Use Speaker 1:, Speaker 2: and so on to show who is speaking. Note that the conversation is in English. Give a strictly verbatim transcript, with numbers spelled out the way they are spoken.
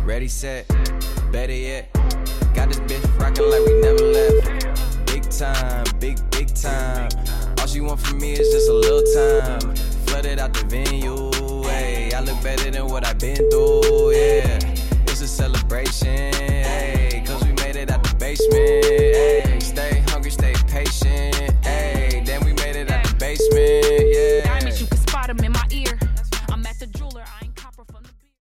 Speaker 1: Ready, set, better yet. Got this bitch rockin' like we never left. Big time, big, big time. All she want from me is just a little time. Flooded out the venue, ayy. I look better than what I've been